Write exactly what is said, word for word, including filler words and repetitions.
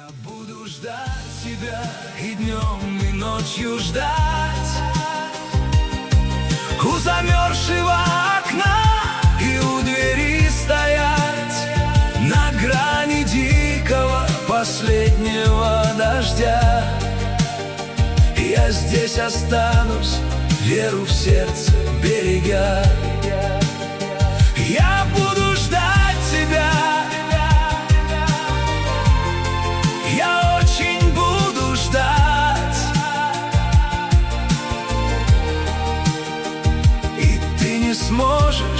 Я буду ждать тебя и днем, и ночью ждать у замерзшего окна и у двери стоять на грани дикого последнего дождя. Я здесь останусь, веру в сердце берегя. Я буду ждать тебя, я очень буду ждать, и ты не сможешь